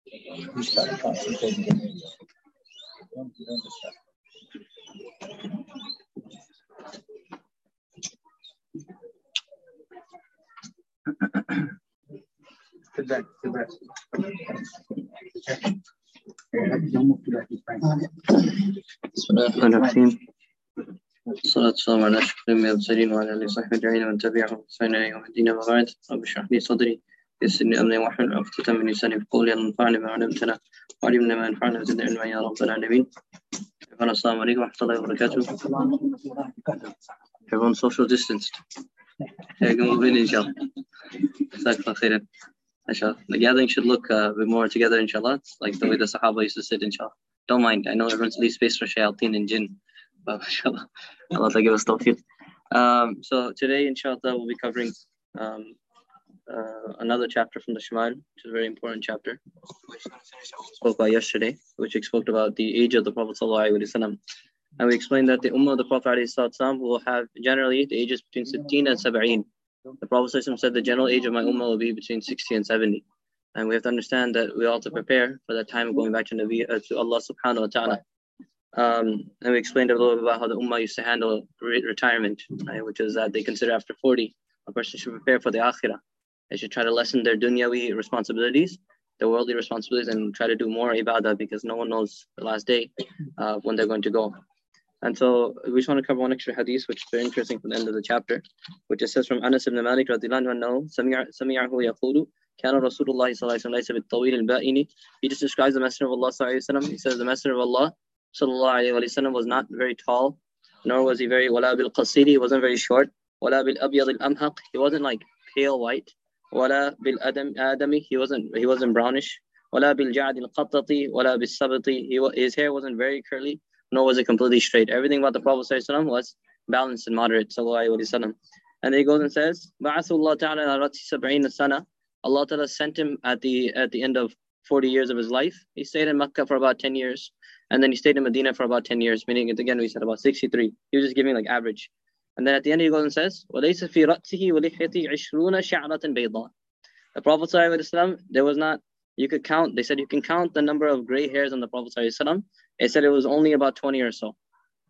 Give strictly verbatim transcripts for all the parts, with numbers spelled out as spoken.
You start concentrating on it. Don't, don't distract. Sit back, sit back. بسم الله الرحمن الرحيم. الصلاة والسلام على أشرف الأنبياء والمرسلين وعلى آله وصحبه أجمعين ومن تبعهم بإحسان إلى يوم الدين. أما بعد، رب اشرح لي صدري ويسر لي أمري واحلل عقدة من لساني يفقهوا قولي. انفعني بما علمتنا وعلمنا ما ينفعنا وزدنا علما يا رب العالمين. السلام عليكم ورحمة الله وبركاته. Everyone social distanced. Okay, go move in, inshallah. The gathering should look uh, a bit more together, inshallah. It's like the way the Sahaba used to sit, inshallah. Don't mind. I know everyone's leaves space for shayateen and jinn. But inshallah, Allah give us tawfiq. Um, so today, inshallah, we'll be covering um, uh, another chapter from the Shama'il, which is a very important chapter, which we spoke about yesterday, which we spoke about the age of the Prophet sallallahu alaihi wasallam. And we explained that the Ummah of the Prophet ﷺ will have generally the ages between sitteen and sab'een. The Prophet ﷺ said the general age of my Ummah will be between sixty and seventy. And we have to understand that we all have to prepare for that time of going back to Nabi, uh, to Allah subhanahu wa ta'ala. Um, and we explained a little bit about how the Ummah used to handle re- retirement, right? Which is that they consider after forty, a person should prepare for the akhirah. They should try to lessen their dunyawi responsibilities, their worldly responsibilities, and try to do more ibadah, because no one knows the last day uh, when they're going to go. And so we just want to cover one extra hadith, which is very interesting from the end of the chapter, which it says from Anas ibn Malik radhiyallahu anhu, سَمِعَهُ يَقُولُ كَانَ رَسُولُ اللَّهِ صَلَّى اللَّهُ عَلَيْهِ وَسَلَّمَ لَيْسَ بِالطَّوِيلِ الْبَائِنِ. He just describes the Messenger of Allah sallallahu alayhi wa sallam. He says the Messenger of Allah sallallahu alayhi wa sallam was not very tall, nor was he very وَلَا بِالْقَصِيرِ, he wasn't very short, وَلَا بِالْأَبْيَضِ الْأَمْحَقِ, he wasn't like pale white, وَلَا بِالْأَدَمِ, he wasn't he wasn't brownish, وَلَا بِالْجَعْدِ الْقَطَّةِ وَلَا بِالسَّبْطِ, he his hair wasn't very curly, nor was it completely straight. Everything about the Prophet ﷺ was balanced and moderate. And then he goes and says, Allah Ta'ala sent him at the at the end of forty years of his life. He stayed in Mecca for about ten years. And then he stayed in Medina for about ten years, meaning, again, we said about sixty-three. He was just giving like average. And then at the end he goes and says, وَلَيْسَ فِي رَأْسِهِ وَلِحْيَتِهِ عِشْرُونَ شَعْرَةً بَيْضَاء. The Prophet ﷺ, there was not, you could count, they said you can count the number of gray hairs on the Prophet ﷺ. It said it was only about twenty or so.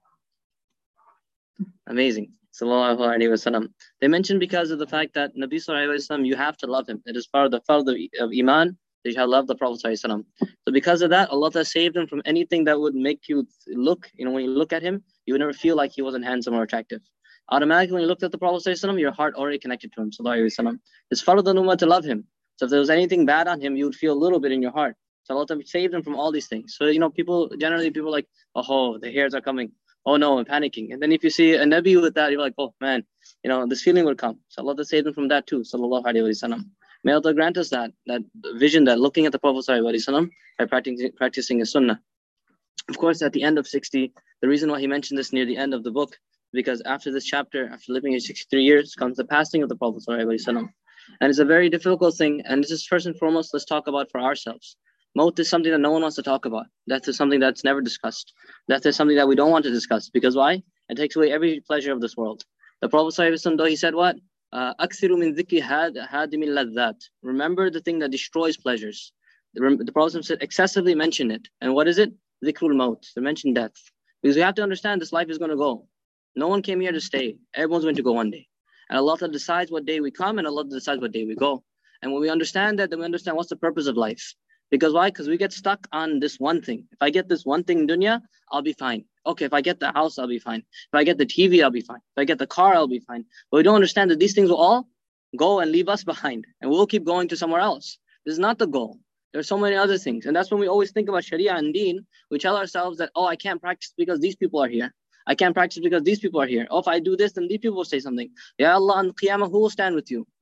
Amazing. Sallallahu alaihi wasallam. They mentioned because of the fact that Nabi sallallahu alaihi wasallam, you have to love him. It is part of the fard of, of Iman that you have to love the Prophet sallallahu alaihi wasallam. So because of that, Allah saved him from anything that would make you look, you know, when you look at him, you would never feel like he wasn't handsome or attractive. Automatically, when you looked at the Prophet sallallahu alaihi wasallam, your heart already connected to him. Sallallahu alaihi wasallam. It's fard of the ummah to love him. So if there was anything bad on him, you would feel a little bit in your heart. So Allah saved them from all these things. So, you know, people, generally people are like, oh, the hairs are coming. Oh no, I'm panicking. And then if you see a Nabi with that, you're like, oh man, you know, this feeling will come. So Allah saved them from that too. Sallallahu alaihi wasallam. May Allah grant us that, that vision, that looking at the Prophet sallallahu alaihi wasallam by practicing, practicing his sunnah. Of course, at the end of sixty, the reason why he mentioned this near the end of the book, because after this chapter, after living here sixty-three years, comes the passing of the Prophet sallallahu alaihi wasallam. And it's a very difficult thing. And this is first and foremost, let's talk about for ourselves. Maut is something that no one wants to talk about. Death is something that's never discussed. Death is something that we don't want to discuss. Because why? It takes away every pleasure of this world. The Prophet ﷺ, though, he said what? أَكْثِرُ مِنْ ذِكْرِ هَادِمِ اللَّذَّاتِ. Remember the thing that destroys pleasures. The, the Prophet said, excessively mention it. And what is it? ذِكْرُ الْمَوْتِ. To mention death. Because we have to understand this life is going to go. No one came here to stay. Everyone's going to go one day. And Allah decides what day we come, and Allah decides what day we go. And when we understand that, then we understand what's the purpose of life. Because why? Because we get stuck on this one thing. If I get this one thing in dunya, I'll be fine. Okay, if I get the house, I'll be fine. If I get the T V, I'll be fine. If I get the car, I'll be fine. But we don't understand that these things will all go and leave us behind. And we'll keep going to somewhere else. This is not the goal. There are so many other things. And that's when we always think about Sharia and Deen. We tell ourselves that, oh, I can't practice because these people are here. I can't practice because these people are here. Oh, if I do this, then these people will say something. Ya Allah, on Qiyamah, who will stand with you?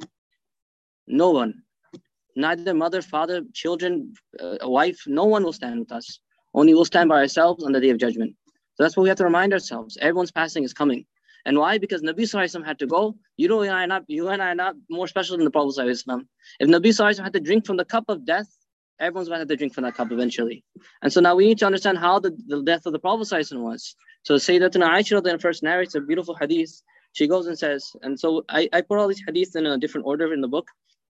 No one. Neither mother, father, children, uh, a wife, no one will stand with us. Only we'll stand by ourselves on the day of judgment. So that's what we have to remind ourselves. Everyone's passing is coming. And why? Because Nabi Sallallahu Alaihi Wasallam had to go. You know, and I not, you and I are not more special than the Prophet Sallallahu Alaihi Wasallam. If Nabi Sallallahu Alaihi Wasallam had to drink from the cup of death, everyone's going to have to drink from that cup eventually. And so now we need to understand how the, the death of the Prophet Sallallahu Alaihi Wasallam was. So Sayyidatina Aisha then first narrates a beautiful hadith. She goes and says, and so I, I put all these hadiths in a different order in the book.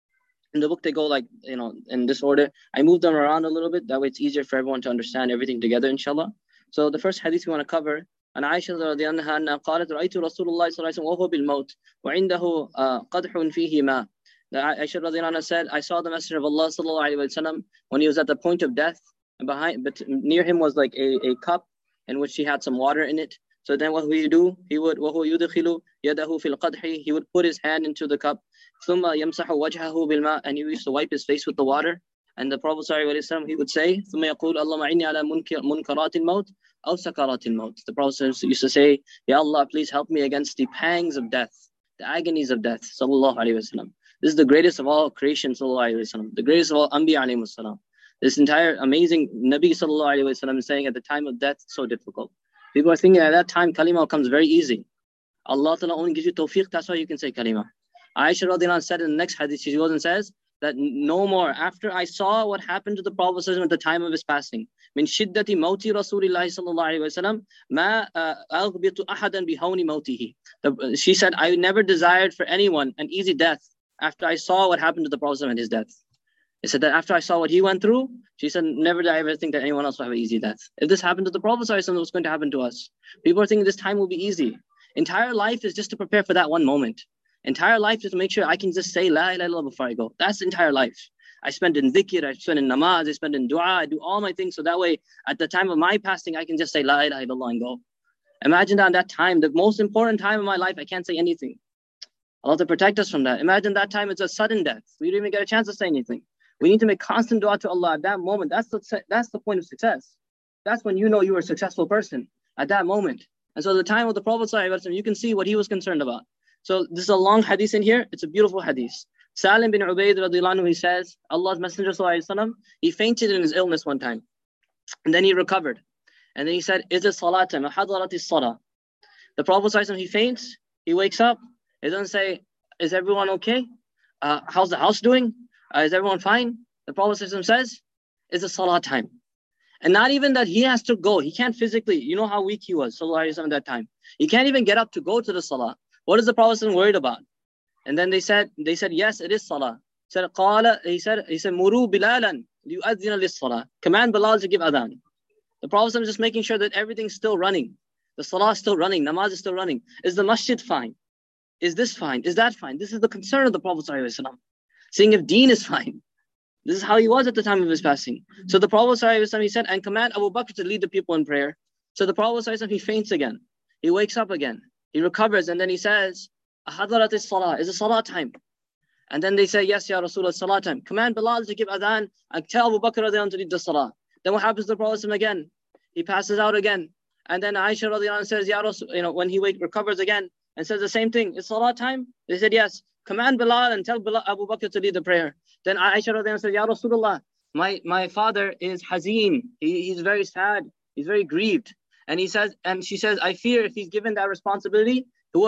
In the book, they go like, you know, in this order. I moved them around a little bit. That way it's easier for everyone to understand everything together, inshallah. So the first hadith we want to cover, عن عائشة رضي عنها أنها قالت رأيت رسول الله صلى الله عليه وسلم وهو بالموت وعنده قدح فيه ماء. Aisha رضي عنها said, I saw the Messenger of Allah صلى الله عليه وسلم when he was at the point of death, and behind, but near him was like a, a cup in which he had some water in it. So then what would he do? He would وهو يدخل يده في القدح. He would put his hand into the cup. ثم يمسح وجهه بالماء, and he used to wipe his face with the water. And the Prophet ﷺ, he would say, ثم يقول اللهم أعني على منكرات الموت أو سكرات الموت. The Prophet used to say, Ya Allah, please help me against the pangs of death, the agonies of death. Sallallahu alaihi wasallam. This is the greatest of all creation. Sallallahu alaihi wasallam. The greatest of all Anbiya alayhi wasallam. This entire amazing Nabi sallallahu alaihi wasallam is saying at the time of death, so difficult. People are thinking at that time kalima comes very easy. Allah Ta'ala only gives you tawfiq, that's why you can say kalima. Aisha radiallahu anha said in the next hadith, she goes and says that no more, after I saw what happened to the Prophet at the time of his passing, min shiddati mawti Rasulillahi sallallahu alaihi wasallam, ma aghbitu ahadan bihawni mawtihi. She said, I never desired for anyone an easy death after I saw what happened to the Prophet at his death. It said that after I saw what he went through, she said, never did I ever think that anyone else will have an easy death. If this happened to the Prophet, what's going to happen to us? People are thinking this time will be easy. Entire life is just to prepare for that one moment. Entire life is to make sure I can just say La ilaha illallah before I go. That's the entire life. I spend in dhikr, I spend in namaz, I spend in dua, I do all my things so that way at the time of my passing, I can just say La ilaha illallah and go. Imagine that that time, the most important time of my life, I can't say anything. Allah to protect us from that. Imagine that time it's a sudden death. We don't even get a chance to say anything. We need to make constant dua to Allah at that moment. That's the, that's the point of success. That's when you know you are a successful person, at that moment. And so at the time of the Prophet ﷺ, you can see what he was concerned about. So this is a long hadith in here. It's a beautiful hadith. Salim bin Ubayd radiallahu anhu, he says, Allah's Messenger ﷺ, he fainted in his illness one time. And then he recovered. And then he said, is it salat time? Hadarat is salah. The Prophet ﷺ, he faints, he wakes up. He doesn't say, is everyone okay? Uh, how's the house doing? Uh, is everyone fine? The Prophet ﷺ says, it's a salah time. And not even that he has to go. He can't physically, you know how weak he was, sallallahu alaihi wasallam, at that time. He can't even get up to go to the salah. What is the Prophet ﷺ worried about? And then they said, they said, yes, it is salah. He said, Qala, he said, he said, Muru Bilalan, liyu'adhina lis-salah. Command Bilal to give adhan. The Prophet ﷺ is just making sure that everything's still running. The salah is still running, namaz is still running. Is the masjid fine? Is this fine? Is that fine? This is the concern of the Prophet ﷺ. Seeing if deen is fine. This is how he was at the time of his passing. So the Prophet ﷺ, he said, and command Abu Bakr to lead the people in prayer. So the Prophet ﷺ, he faints again. He wakes up again. He recovers and then he says, Ahadarat is salah. Is it salah time? And then they say, yes, Ya Rasulullah, salah time. Command Bilal to give adhan and tell Abu Bakr to lead the salah. Then what happens to the Prophet ﷺ again? He passes out again. And then Aisha radiallahu anha says, Ya Rasul, you know, when he wake, recovers again and says the same thing, is salah time? They said, yes. Command Bilal and tell Bilal, Abu Bakr to lead the prayer. Then Aisha radiallahu anha said, Ya Rasulullah, my, my father is hazeen. He, he's very sad. He's very grieved. And he says, and she says, I fear if he's given that responsibility,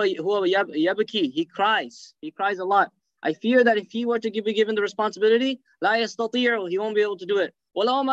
he cries. He cries a lot. I fear that if he were to be given the responsibility, la yastati'u, he won't be able to do it.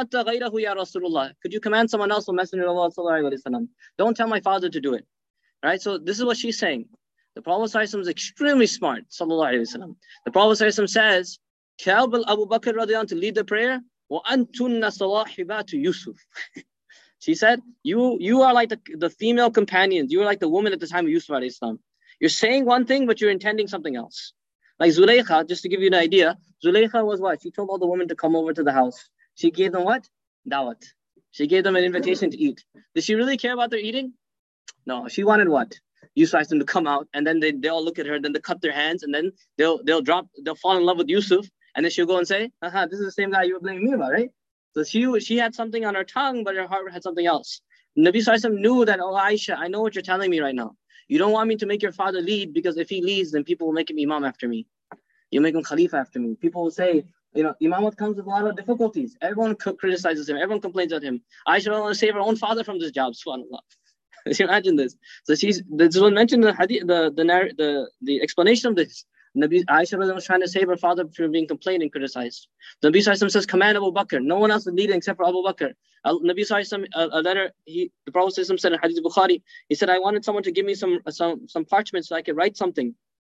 Could you command someone else, O Messenger of Allah sallallahu alaihi wasallam? Don't tell my father to do it. Right? So this is what she's saying. The Prophet ﷺ is extremely smart, sallallahu alaihi wasallam. The Prophet ﷺ says, tell Abu Bakr radiallahu anhu to lead the prayer. وَأَنْتُنَّ صَوَاحِبَاتُ Yusuf. She said, you you are like the, the female companions. You are like the woman at the time of Yusuf alayhi salam. You're saying one thing, but you're intending something else. Like Zulaykha, just to give you an idea, Zulaykha was what? She told all the women to come over to the house. She gave them what? Dawat. She gave them an invitation to eat. Did she really care about their eating? No, she wanted what? Yusuf asked them to come out, and then they, they all look at her, then they cut their hands, and then they'll they'll drop, they'll fall in love with Yusuf, and then she'll go and say, aha, this is the same guy you were blaming me about, right? So she she had something on her tongue, but her heart had something else. Nabi Sallallahu Alaihi Wasallam knew that, oh Aisha, I know what you're telling me right now. You don't want me to make your father lead, because if he leads, then people will make him imam after me. You make him khalifa after me. People will say, you know, imamat comes with a lot of difficulties. Everyone criticizes him. Everyone complains at him. Aisha don't want to save her own father from this job. Subhanallah. Imagine this. So she's this was mentioned in the hadith, the the the, the explanation of this. Nabi Aisha was trying to save her father from being complained and criticized. The Nabi Sallallahu Alaihi Wasallam says, command Abu Bakr. No one else is leading except for Abu Bakr. Nabi Sallallahu Alaihi Wasallam, a letter, he, the Prophet Sallallahu Alaihi Wasallam said in Hadith Bukhari, he said, I wanted someone to give me some some some parchment so I could write something.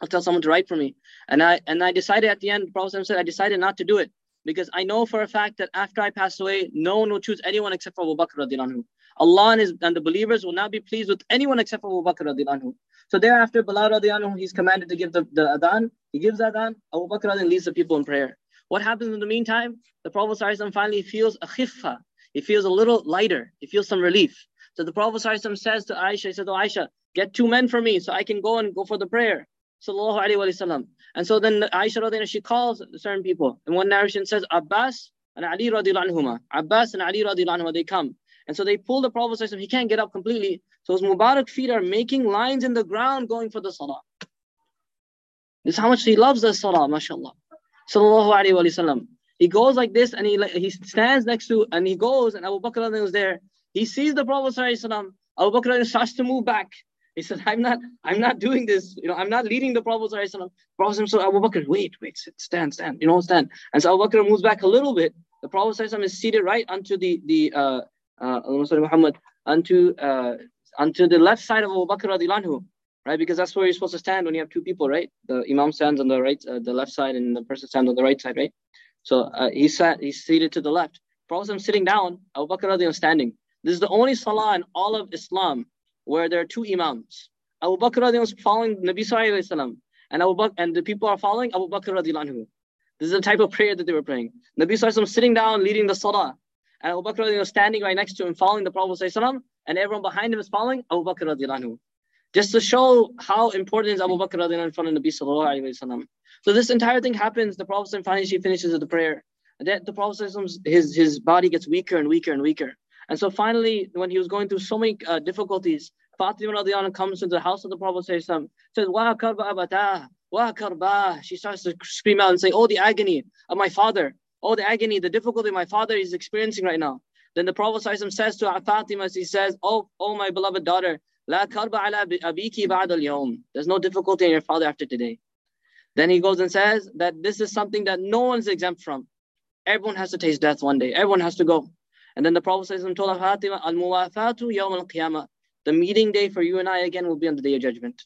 I'll tell someone to write for me. And I and I decided at the end, the Prophet said, I decided not to do it. Because I know for a fact that after I pass away, no one will choose anyone except for Abu Bakr radiallahu anhu. Allah and, his, and the believers will not be pleased with anyone except for Abu Bakr radiallahu anhu. So thereafter, Bilal radiallahu anhu, he's commanded to give the, the adhan. He gives adhan. Abu Bakr radiallahu anhu leads the people in prayer. What happens in the meantime? The Prophet ﷺ finally feels a khiffa. He feels a little lighter. He feels some relief. So the Prophet ﷺ says to Aisha, he said, oh Aisha, get two men for me so I can go and go for the prayer. Sallallahu Alaihi Wasallam. And so then Aisha radiallahu anha, she calls certain people. And one narration says, Abbas and Ali radiallahu anhuma. Abbas and Ali radiallahu anhuma, they come. And so they pull the Prophet ﷺ. He can't get up completely. So his Mubarak feet are making lines in the ground going for the salah. This is how much he loves the salah, mashallah. Sallallahu Alaihi Wasallam. He goes like this and he he stands next to, and he goes, and Abu Bakr was there. He sees the Prophet ﷺ. Abu Bakr starts to move back. He said, I'm not, I'm not doing this. You know, I'm not leading the Prophet ﷺ. Prophet so Abu Bakr, wait, wait, sit, stand, stand. You know, stand. And so Abu Bakr moves back a little bit. The Prophet ﷺ is seated right onto the the uh uh Muhammad onto uh onto the left side of Abu Bakr radiallahu anhu, right? Because that's where you're supposed to stand when you have two people, right? The Imam stands on the right, uh, the left side, and the person stands on the right side, right? So uh, he sat, he's seated to the left. Prophet sitting down, Abu Bakr radiallahu anhu standing. This is the only salah in all of Islam where there are two imams. Abu Bakr radiallahu anhu is following Nabi sallallahu alayhi wa sallam, and Abu Bakr, and the people are following Abu Bakr radiallahu anhu. This is the type of prayer that they were praying. Nabi sallallahu alayhi wa sallam sitting down, leading the salah, and Abu Bakr radiallahu anhu standing right next to him, following the Prophet sallallahu alayhi wa sallam, and everyone behind him is following Abu Bakr radiallahu anhu. Just to show how important is Abu Bakr radiallahu anhu in front of Nabi sallallahu alayhi wa sallam. So this entire thing happens. The Prophet finally finishes the prayer. And then the Prophet his his body gets weaker and weaker and weaker. And so finally, when he was going through so many uh, difficulties, Fatima radiallahu anha comes into the house of the Prophet says, Wa karba abata, wa karba. She starts to scream out and say, oh, the agony of my father. Oh, the agony, the difficulty my father is experiencing right now. Then the Prophet says to Fatima, he says, oh, oh, my beloved daughter, La karba ala abiki ba'd al-yawm. There's no difficulty in your father after today. Then he goes and says that this is something that no one's exempt from. Everyone has to taste death one day. Everyone has to go. And then the Prophet told Fatima, Al-Muwafatu yawm al-qiyamah. The meeting day for you and I again will be on the day of judgment.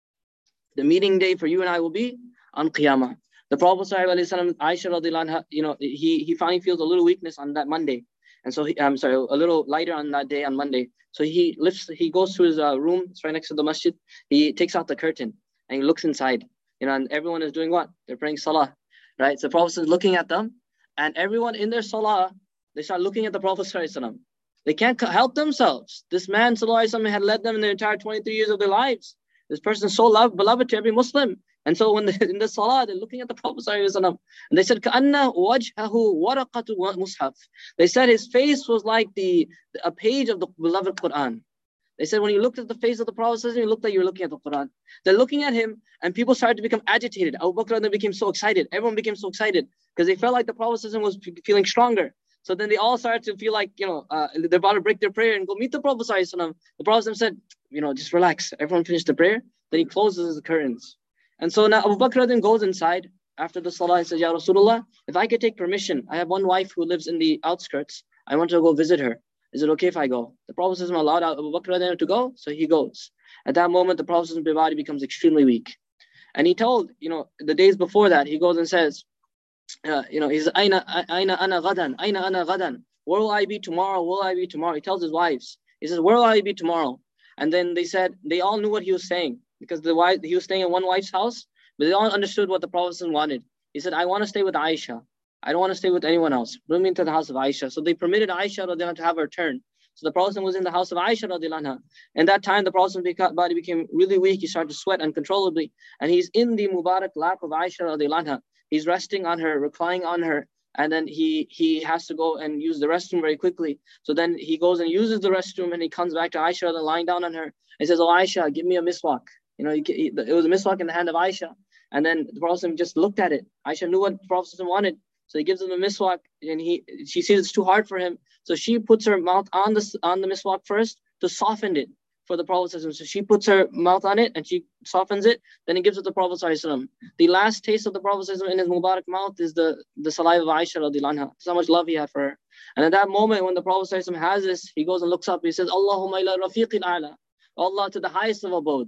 The meeting day for you and I will be on Qiyamah. The Prophet ﷺ, Aisha radiallahu anha, you know, he, he finally feels a little weakness on that Monday. And so, he, I'm sorry, a little lighter on that day, on Monday. So he lifts, he goes to his uh, room, it's right next to the masjid. He takes out the curtain and he looks inside. You know, and everyone is doing what? They're praying salah, right? So the Prophet is looking at them, and everyone in their salah, they start looking at the Prophet ﷺ. They can't help themselves. This man ﷺ had led them in the entire twenty-three years of their lives. This person is so loved, beloved to every Muslim. And so when they're in the salah, they're looking at the Prophet ﷺ, and they said, كَأَنَّ وَجْهَهُ وَرَقَةُ مُصْحَفٍ. They said his face was like the a page of the beloved Quran. They said when you looked at the face of the Prophet ﷺ, you looked like you were looking at the Quran. They're looking at him, and people started to become agitated. Abu Bakr became so excited. Everyone became so excited because they felt like the Prophet ﷺ was feeling stronger. So then they all started to feel like, you know, uh, they're about to break their prayer and go meet the Prophet ﷺ. The Prophet said, you know, just relax. Everyone finished the prayer. Then he closes the curtains. And so now Abu Bakr then goes inside after the salah. He says, Ya Rasulullah, if I could take permission, I have one wife who lives in the outskirts. I want to go visit her. Is it okay if I go? The Prophet allowed Abu Bakr to go, so he goes. At that moment, the Prophet's body becomes extremely weak. And he told, you know, the days before that, he goes and says, uh, you know, he's Aina Aina ana gadan, Aina ana gadan. Where will I be tomorrow? Will I be tomorrow? He tells his wives. He says, where will I be tomorrow? And then they said, they all knew what he was saying because the wife, he was staying in one wife's house, but they all understood what the Prophet wanted. He said, I want to stay with Aisha. I don't want to stay with anyone else. Bring me into the house of Aisha. So they permitted Aisha radiallahu anha to have her turn. So the Prophet was in the house of Aisha radiallahu anha. And that time the Prophet's body became really weak. He started to sweat uncontrollably. And he's in the Mubarak lap of Aisha radiallahu anha. He's resting on her, reclining on her. And then he he has to go and use the restroom very quickly. So then he goes and uses the restroom, and he comes back to Aisha lying down on her. He says, oh Aisha, give me a miswak. You know, he, he, it was a miswak in the hand of Aisha. And then the Prophet just looked at it. Aisha knew what the Prophet wanted. So he gives him a miswak, and he she sees it's too hard for him. So she puts her mouth on the on the miswak first to soften it for the Prophet. So she puts her mouth on it and she softens it. Then he gives it to the Prophet. The last taste of the Prophet in his Mubarak mouth is the, the saliva of Aisha radiallahu anha. That's how much love he had for her. And at that moment, when the Prophet has this, he goes and looks up. He says, Allahumma ila rafiqil a'la. Allah to the highest of abodes.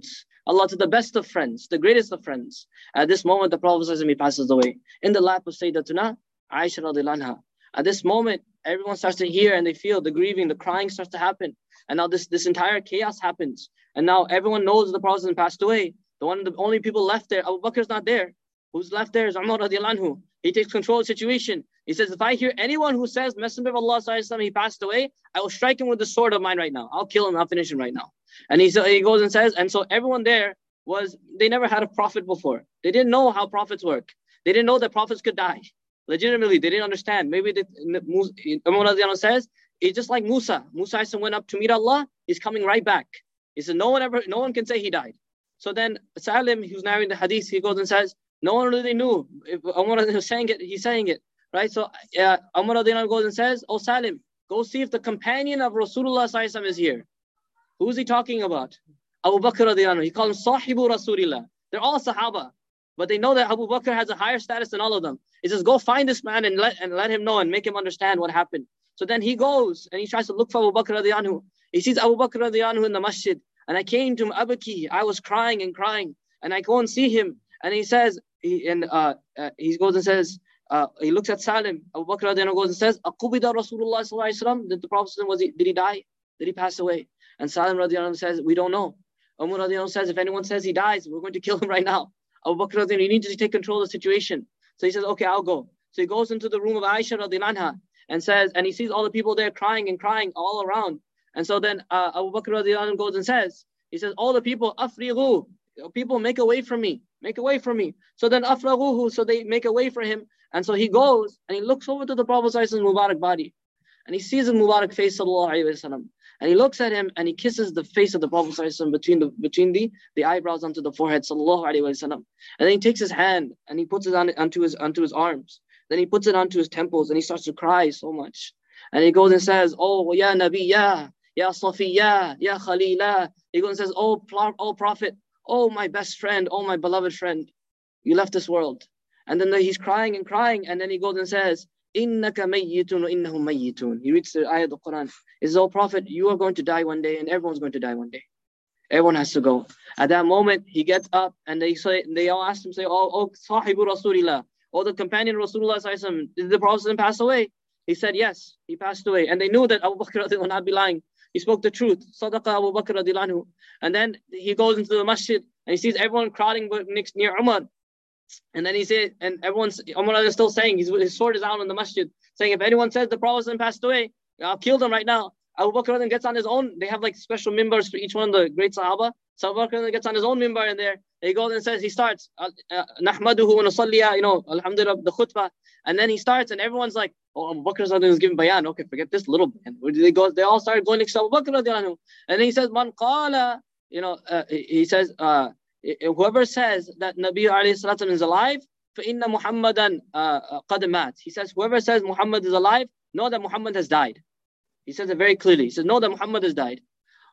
Allah to the best of friends, the greatest of friends. At this moment, the Prophet ﷺ, he passes away in the lap of Sayyidatuna Aisha radiallahu anha. At this moment, everyone starts to hear and they feel the grieving, the crying starts to happen. And now this, this entire chaos happens. And now everyone knows the Prophet ﷺ passed away. The one, the only people left there, Abu Bakr is not there. Who's left there is Umar radiallahu anhu. He takes control of the situation. He says, if I hear anyone who says Messenger of Allah sallallahu he passed away, I will strike him with the sword of mine right now. I'll kill him, I'll finish him right now. And he, he goes and says, and so everyone there was, they never had a prophet before. They didn't know how prophets work. They didn't know that prophets could die. Legitimately, they didn't understand. Maybe the, Umar radiallahu anhu says, it's just like Musa. Musa went up to meet Allah, he's coming right back. He said, no one ever, no one can say he died. So then Salim, who's narrating the hadith, he goes and says, no one really knew. If Umar was saying it, he's saying it. Right? So uh, Umar radiallahu anhu goes and says, oh Salim, go see if the companion of Rasulullah sallallahu alaihi wasallam is here. Who is he talking about? Abu Bakr radiallahu anhu. He calls him Sahibu Rasulillah. They're all Sahaba. But they know that Abu Bakr has a higher status than all of them. He says, go find this man and let, and let him know and make him understand what happened. So then he goes and he tries to look for Abu Bakr radiallahu anhu. He sees Abu Bakr radiallahu anhu in the masjid. And I came to him, Abaki. I was crying and crying. And I go and see him. And he says, he, and uh, uh, he goes and says, uh, he looks at Salim. Abu Bakr radiallahu anhu goes and says, Aqubida Rasulullah sallallahu alaihi wasallam. Did the Prophet, was he, did he die? Did he pass away? And Salim radiallahu anhu says, we don't know. Umar radiallahu anhu says, if anyone says he dies, we're going to kill him right now. Abu Bakr radiallahu anhu, you need to take control of the situation. So he says, okay, I'll go. So he goes into the room of Aisha radiallahu anha and says, and he sees all the people there crying and crying all around. And so then uh, Abu Bakr radiallahu anhu goes and says, he says, all the people, afrighu, people make a way for me, make a way for me. So then afraghuhu, so they make a way for him. And so he goes and he looks over to the Prophet's Mubarak body. And he sees his Mubarak face, sallallahu alayhi wa sallam. And he looks at him and he kisses the face of the Prophet between the between the, the eyebrows onto the forehead, sallallahu alayhi wa sallam. And then he takes his hand and he puts it on onto his onto his arms. Then he puts it onto his temples and he starts to cry so much. And he goes and says, oh, ya Nabi, ya, ya Safiya, ya Khalila. He goes and says, oh, oh Prophet, oh my best friend, oh my beloved friend, you left this world. And then he's crying and crying. And then he goes and says, Innaka mayyitun wa innahum mayyitun. He reads the ayah of the Quran. He says, oh Prophet, you are going to die one day and everyone's going to die one day. Everyone has to go. At that moment, he gets up and they say, they all ask him, say, oh, oh Sahibu Rasulillah, oh the companion of Rasulullah sallallahu alaihi wasallam, did the Prophet pass away? He said, yes, he passed away. And they knew that Abu Bakr would not be lying. He spoke the truth. Sadaqa Abu Bakr radiallahu anhu. And then he goes into the masjid and he sees everyone crowding next near Umar. And then he said, and everyone's, Umar is still saying, his, his sword is out in the masjid, saying, if anyone says the Prophet passed away, I'll kill them right now. Abu Bakr then gets on his own. They have like special mimbars for each one of the great Sahaba. So Abu Bakr then gets on his own mimbar in there. He goes and says, he starts, Nahmaduhu wa nusalliya, you know, Alhamdulillah, the khutbah. And then he starts and everyone's like, oh, Abu Bakr is giving bayan. Okay, forget this little bayan. They go, they all start going next to Abu Bakr. And then he says, Man qala, you know, uh, he says, uh, whoever says that Nabi alayhi salatu is alive, فَإِنَّ مُحَمَّدًا قَدْ مَاتٍ. He says, whoever says Muhammad is alive, know that Muhammad has died. He says it very clearly. He says, know that Muhammad has died.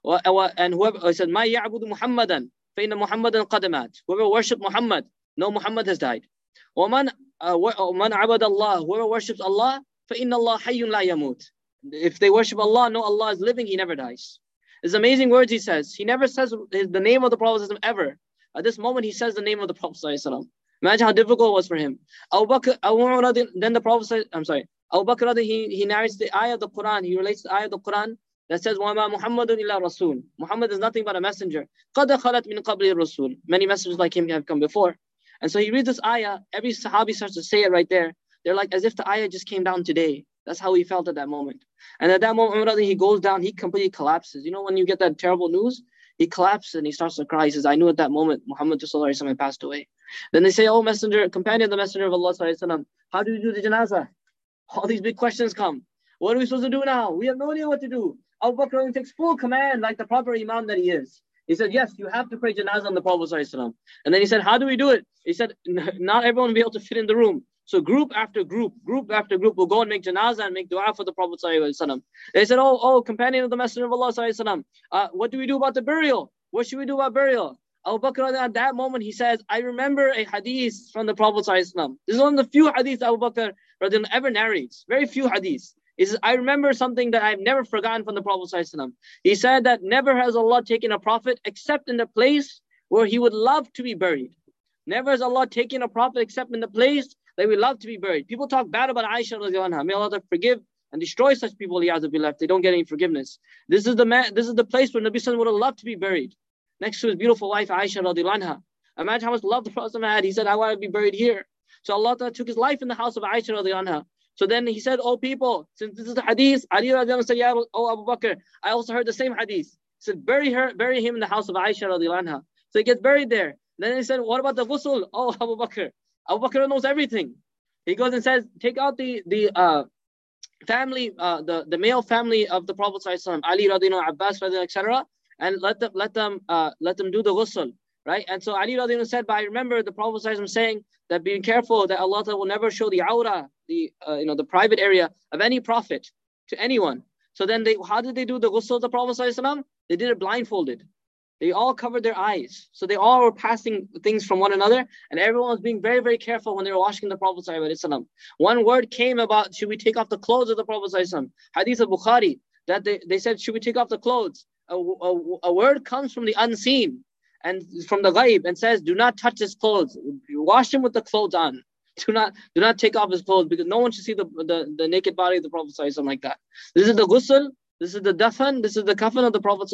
And whoever, he said, مَا يَعْبُدُ مُحَمَّدًا فَإِنَّ مُحَمَّدًا قَدْ مَاتٍ. Whoever worship Muhammad, know Muhammad has died. وَمَنْ مَنْ عَبَدَ اللَّهِ. Whoever worships Allah, فَإِنَّ اللَّهَ حَيٌّ لَا يَمُوتُ. If they worship Allah, know Allah is living, He never dies. It's amazing words he says. He never says the name of the Prophet ever. At this moment, he says the name of the Prophet. Imagine how difficult it was for him. Abu Bakr, then the Prophet said, I'm sorry, Abu Bakr, he, he narrates the ayah of the Quran. He relates the ayah of the Quran that says, وَمَا مُحَمَّدٌ إِلَّا رَسُولٌ. Muhammad is nothing but a messenger. قَدْ خَلَتْ مِنْ قَبْلِ الرَّسُولِ. Many messengers like him have come before. And so he reads this ayah. Every Sahabi starts to say it right there. They're like as if the ayah just came down today. That's how he felt at that moment. And at that moment, he goes down, he completely collapses. You know, when you get that terrible news, he collapses and he starts to cry. He says, I knew at that moment Muhammad sallallahu alaihi wasallam had passed away. Then they say, oh messenger, companion of the messenger of Allah sallallahu alaihi wasallam, how do you do the janazah? All these big questions come. What are we supposed to do now? We have no idea what to do. Abu Bakr takes full command like the proper imam that he is. He said, yes, you have to pray janazah on the Prophet sallallahu alaihi wasallam. And then he said, how do we do it? He said, not everyone will be able to fit in the room. So group after group, group after group will go and make janazah and make dua for the Prophet sallallahu alaihi wasallam. They said, oh, oh, companion of the Messenger of Allah sallallahu alaihi wasallam, uh, what do we do about the burial? What should we do about burial? Abu Bakr at that moment, he says, I remember a hadith from the Prophet sallallahu alaihi wasallam. This is one of the few hadiths Abu Bakr ever narrates. Very few hadiths. He says, I remember something that I've never forgotten from the Prophet sallallahu alaihi wasallam. He said that never has Allah taken a prophet except in the place where he would love to be buried. Never has Allah taken a prophet except in the place that we love to be buried. People talk bad about Aisha radiallahu anha. May Allah forgive and destroy such people if they don't get any forgiveness. This is the man, this is the place where Nabi Sallallahu Alaihi Wasallam would have loved to be buried, next to his beautiful wife Aisha radiallahu anha. Imagine how much love the Prophet had. He said, I want to be buried here. So Allah took his life in the house of Aisha radiallahu anha. So then he said, oh people, since this is the hadith, Ali radiallahu anha said, yeah, oh Abu Bakr, I also heard the same hadith. He said, bury her, bury him in the house of Aisha radiallahu anha. So he gets buried there. Then he said, what about the ghusl? Oh Abu Bakr. Abu Bakr knows everything. He goes and says, take out the the uh, family, uh, the, the male family of the Prophet ﷺ, Ali radiallahu anhu, Abbas radiallahu, et cetera, and let them let them uh, let them do the ghusl, right? And so Ali radiallahu anhu said, but I remember the Prophet ﷺ saying that being careful that Allah will never show the awra, the uh, you know the private area of any prophet to anyone. So then they, how did they do the ghusl of the Prophet ﷺ? They did it blindfolded. They all covered their eyes. So they all were passing things from one another, and everyone was being very, very careful when they were washing the Prophet ﷺ. One word came about, should we take off the clothes of the Prophet ﷺ? Hadith of Bukhari, that they, they said, should we take off the clothes? A, a, a word comes from the unseen and from the ghaib and says, do not touch his clothes. Wash him with the clothes on. Do not do not take off his clothes, because no one should see the, the, the naked body of the Prophet ﷺ like that. This is the ghusl. This is the dafan, this is the kafan of the Prophet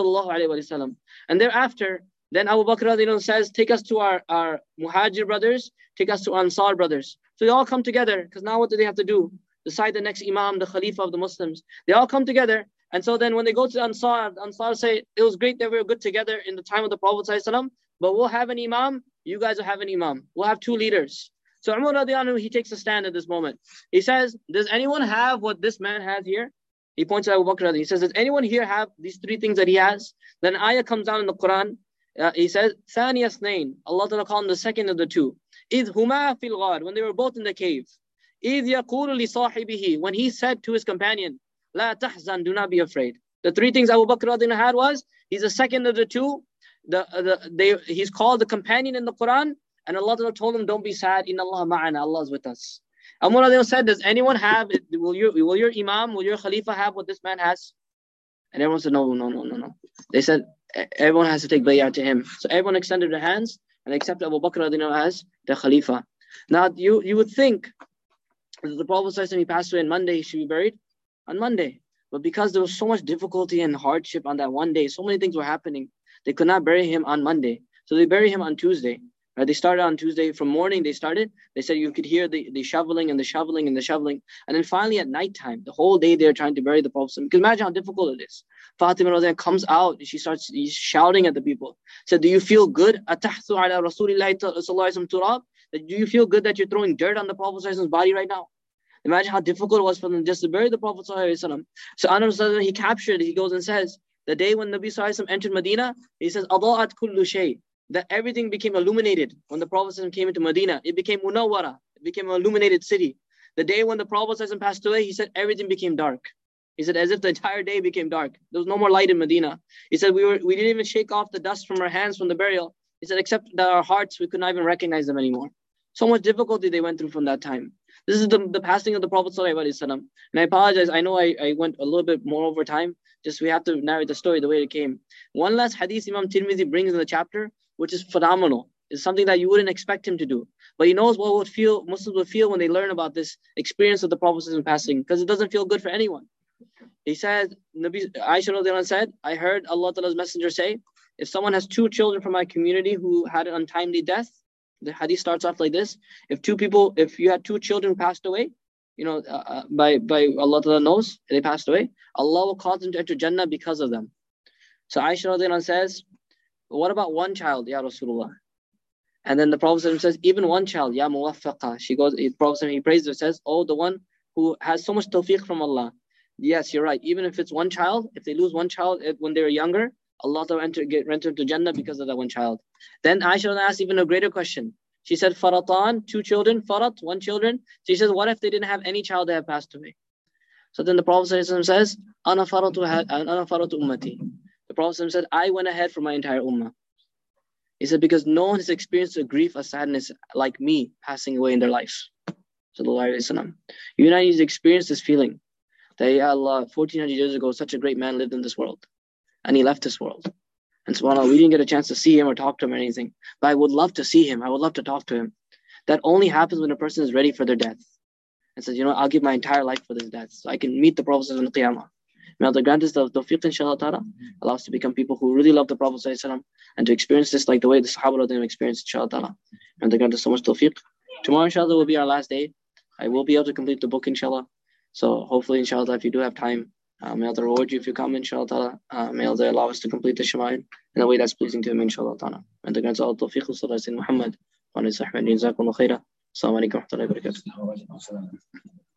ﷺ. And thereafter, then Abu Bakr you know, says, take us to our, our Muhajir brothers, take us to Ansar brothers. So they all come together, because now what do they have to do? Decide the next Imam, the Khalifa of the Muslims. They all come together. And so then when they go to the Ansar, the Ansar say, it was great that we were good together in the time of the Prophet ﷺ, but we'll have an Imam, you guys will have an Imam. We'll have two leaders. So Umar radiallahu anhu, he takes a stand at this moment. He says, does anyone have what this man has here? He points at Abu Bakr. He says, does anyone here have these three things that he has? Then ayah comes down in the Quran. Uh, he says, ثاني اثنين. Allah Ta'ala called him the second of the two. إذ هما في الغار. When they were both in the cave. إذ يقول لصاحبه. When he said to his companion, لا تحزن. Do not be afraid. The three things Abu Bakr had was, he's the second of the two. The, the, they, he's called the companion in the Quran. And Allah Ta'ala told him, don't be sad. Inna Allah ma'ana. Allah is with us. Umar said, does anyone have, will your, will your Imam, will your Khalifa have what this man has? And everyone said, no, no, no, no, no. They said, everyone has to take bay'ah to him. So everyone extended their hands and accepted Abu Bakr as the Khalifa. Now, you, you would think that the Prophet said he passed away on Monday, he should be buried on Monday. But because there was so much difficulty and hardship on that one day, so many things were happening, they could not bury him on Monday. So they buried him on Tuesday. Right, they started on Tuesday, from morning they started. They said you could hear the, the shoveling and the shoveling and the shoveling. And then finally at nighttime, the whole day they're trying to bury the Prophet. Because imagine how difficult it is. Fatima comes out and she starts shouting at the people. Said, do you feel good? Atahsu ala Rasulillahi sallallahu alaihi wasallam. Do you feel good that you're throwing dirt on the Prophet's body right now? Imagine how difficult it was for them just to bury the Prophet sallallahu alaihi wasallam. So Anas he captured it. He goes and says, the day when Nabi sallallahu alaihi wasallam entered Medina, he says, Adaat kullu shay. That everything became illuminated when the Prophet came into Medina. It became munawwara. It became an illuminated city. The day when the Prophet passed away, he said everything became dark. He said as if the entire day became dark. There was no more light in Medina. He said we were we didn't even shake off the dust from our hands from the burial. He said except that our hearts, we could not even recognize them anymore. So much difficulty they went through from that time. This is the, the passing of the Prophet ﷺ. And I apologize, I know I, I went a little bit more over time. Just we have to narrate the story the way it came. One last hadith Imam Tirmidhi brings in the chapter, which is phenomenal. It's something that you wouldn't expect him to do. But he knows what would feel Muslims would feel when they learn about this experience of the Prophet passing, because it doesn't feel good for anyone. He said, Nabi Aisha said, I heard Allah Ta'ala's messenger say, if someone has two children from my community who had an untimely death, the hadith starts off like this. If two people, if you had two children who passed away, you know, uh, by, by Allah Ta'ala knows, they passed away, Allah will cause them to enter Jannah because of them. So Aisha says, what about one child, Ya Rasulullah? And then the Prophet says, even one child, Ya Muwaffaqa. She goes, the Prophet, he praises her, says, oh, the one who has so much tawfiq from Allah. Yes, you're right. Even if it's one child, if they lose one child when they were younger, Allah will enter, get entered to Jannah because of that one child. Then Aisha asked even a greater question. She said, Faratan, two children, Farat, one children. She says, what if they didn't have any child that had passed away? So then the Prophet says, Ana faratu, ana faratu ummati. The Prophet said, I went ahead for my entire ummah. He said, because no one has experienced a grief, a sadness like me passing away in their life. Sallallahu Alaihi Wasallam. You and I need to experience this feeling that, Ya Allah, fourteen hundred years ago, such a great man lived in this world. And he left this world. And subhanAllah, we didn't get a chance to see him or talk to him or anything. But I would love to see him. I would love to talk to him. That only happens when a person is ready for their death. And says, you know, I'll give my entire life for this death. So I can meet the Prophet in the Qiyamah. May Allah grant us the tawfiq, inshaAllah ta'ala. Allow us to become people who really love the Prophet and to experience this like the way the Sahaba them experienced, inshaAllah ta'ala. And they grant us so much tawfiq. Tomorrow, inshaAllah, will be our last day. I will be able to complete the book, inshaAllah. So hopefully, inshaAllah, if you do have time, uh, may Allah reward you if you come, inshaAllah ta'ala. Uh, may Allah allow us to complete the Shama'il in a way that's pleasing to him, inshaAllah ta'ala. And they grant us all tawfiq, sallallahu alayhi wa sallam, Muhammad, wa alayhi wa sallam, jazakumullah khairah. Assalamu alaikum wa rahmatullahi wa barakatuh.